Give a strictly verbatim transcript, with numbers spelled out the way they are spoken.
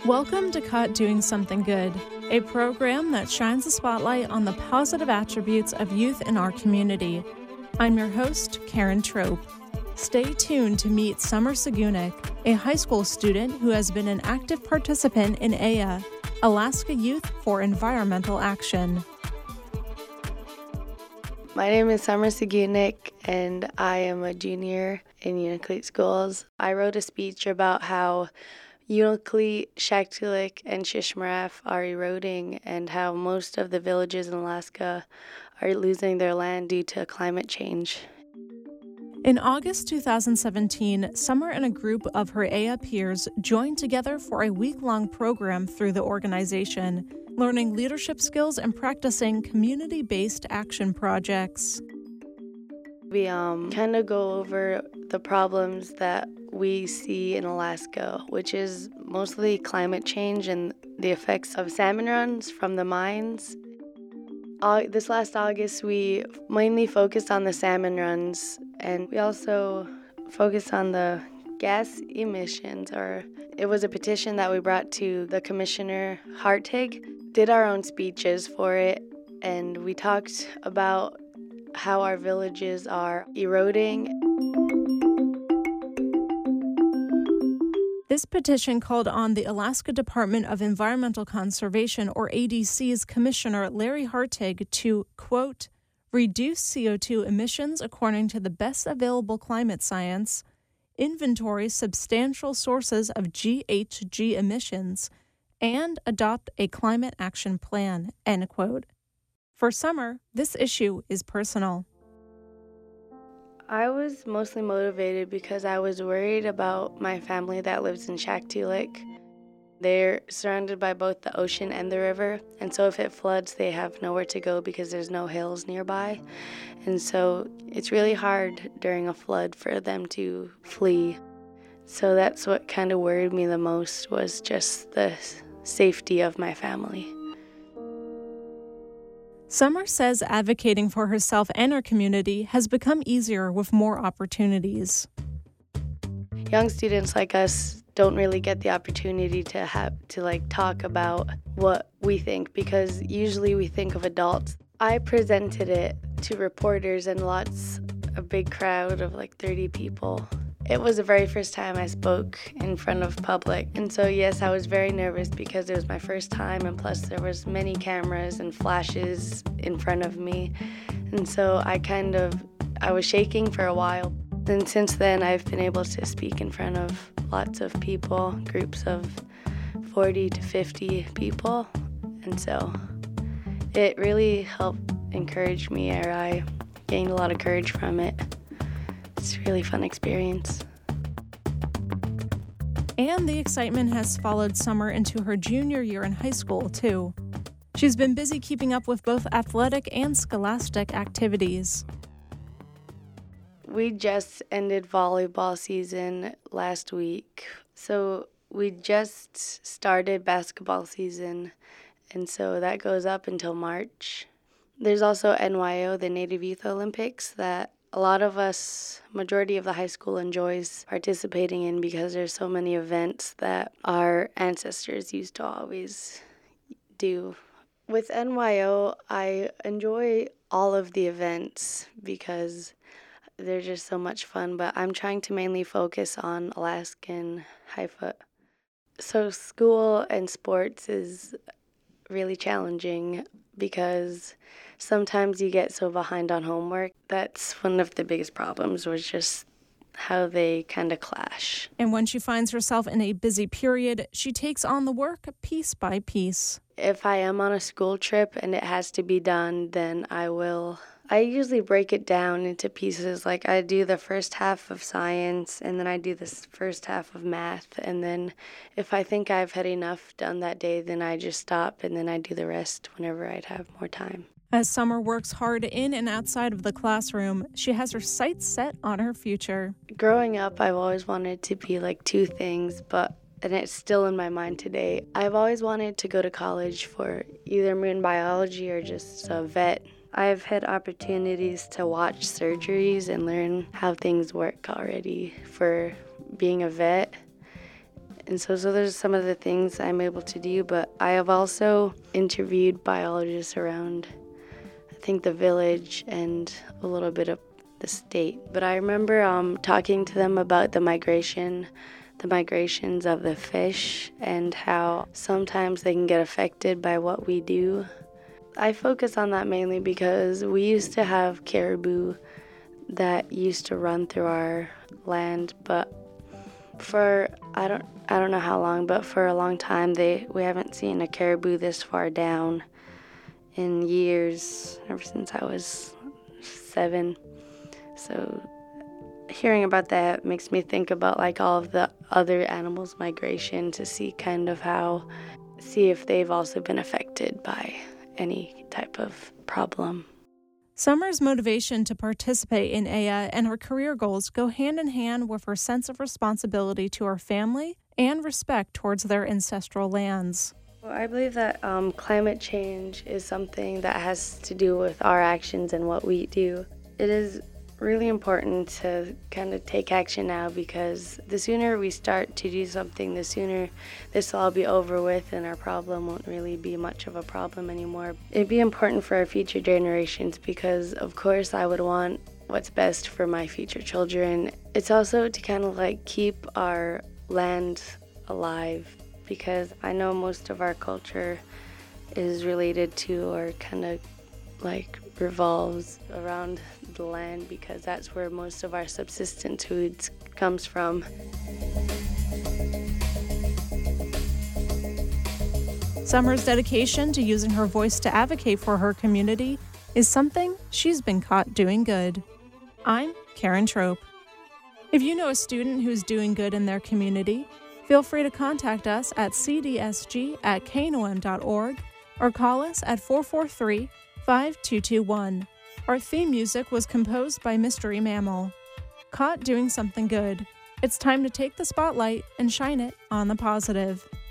Welcome to Caught Doing Something Good, a program that shines a spotlight on the positive attributes of youth in our community. I'm your host, Karen Trope. Stay tuned to meet Summer Segunik, a high school student who has been an active participant in A Y A, Alaska Youth for Environmental Action. My name is Summer Segunik, and I am a junior in Unalakleet Schools. I wrote a speech about how Unalakleet, Shaktoolik, and Shishmaref are eroding and how most of the villages in Alaska are losing their land due to climate change. In August two thousand seventeen, Summer and a group of her A Y A peers joined together for a week-long program through the organization, learning leadership skills and practicing community-based action projects. We um, kind of go over the problems that we see in Alaska, which is mostly climate change and the effects of salmon runs from the mines. Uh, this last August, we mainly focused on the salmon runs, and we also focused on the gas emissions, or it was a petition that we brought to the Commissioner Hartig, did our own speeches for it, and we talked about how our villages are eroding. This petition called on the Alaska Department of Environmental Conservation, or A D C's Commissioner Larry Hartig to, quote, reduce C O two emissions according to the best available climate science, inventory substantial sources of G H G emissions, and adopt a climate action plan, end quote. For Summer, this issue is personal. I was mostly motivated because I was worried about my family that lives in Shaktoolik. They're surrounded by both the ocean and the river, and so if it floods, they have nowhere to go because there's no hills nearby. And so it's really hard during a flood for them to flee. So that's what kind of worried me the most, was just the safety of my family. Summer says advocating for herself and her community has become easier with more opportunities. Young students like us don't really get the opportunity to have to like talk about what we think, because usually we think of adults. I presented it to reporters and lots, a big crowd of like thirty people. It was the very first time I spoke in front of public, and so yes, I was very nervous because it was my first time, and plus there was many cameras and flashes in front of me, and so I kind of, I was shaking for a while. And since then, I've been able to speak in front of lots of people, groups of forty to fifty people, and so it really helped encourage me, or I gained a lot of courage from it. It's a really fun experience. And the excitement has followed Summer into her junior year in high school, too. She's been busy keeping up with both athletic and scholastic activities. We just ended volleyball season last week, so we just started basketball season, and so that goes up until March. There's also N Y O, the Native Youth Olympics, that a lot of us, majority of the high school enjoys participating in because there's so many events that our ancestors used to always do. With N Y O, I enjoy all of the events because they're just so much fun, but I'm trying to mainly focus on Alaskan high foot. So school and sports is really challenging because sometimes you get so behind on homework. That's one of the biggest problems, was just how they kind of clash. And when she finds herself in a busy period, she takes on the work piece by piece. If I am on a school trip and it has to be done, then I will. I usually break it down into pieces. Like I do the first half of science, and then I do the first half of math. And then if I think I've had enough done that day, then I just stop, and then I do the rest whenever I'd have more time. As Summer works hard in and outside of the classroom, she has her sights set on her future. Growing up, I've always wanted to be like two things, but and it's still in my mind today. I've always wanted to go to college for either marine biology or just a vet. I've had opportunities to watch surgeries and learn how things work already for being a vet. And so, so there's some of the things I'm able to do, but I have also interviewed biologists around, I think, the village and a little bit of the state. But I remember um, talking to them about the migration, the migrations of the fish and how sometimes they can get affected by what we do. I focus on that mainly because we used to have caribou that used to run through our land, but for I don't I don't know how long, but for a long time they we haven't seen a caribou this far down in years, ever since I was seven. So hearing about that makes me think about like all of the other animals' migration to see kind of how see if they've also been affected by any type of problem. Summer's motivation to participate in A A and her career goals go hand in hand with her sense of responsibility to her family and respect towards their ancestral lands. Well, I believe that um, climate change is something that has to do with our actions and what we do. It is really important to kind of take action now, because the sooner we start to do something, the sooner this will all be over with and our problem won't really be much of a problem anymore. It'd be important for our future generations because, of course, I would want what's best for my future children. It's also to kind of like keep our land alive, because I know most of our culture is related to or kind of like revolves around the land, because that's where most of our subsistence foods comes from. Summer's dedication to using her voice to advocate for her community is something she's been caught doing good. I'm Karen Trope. If you know a student who's doing good in their community, feel free to contact us at c d s g at k n o m dot org or call us at four four three, five two two one. Our theme music was composed by Mystery Mammal. Caught doing something good. It's time to take the spotlight and shine it on the positive.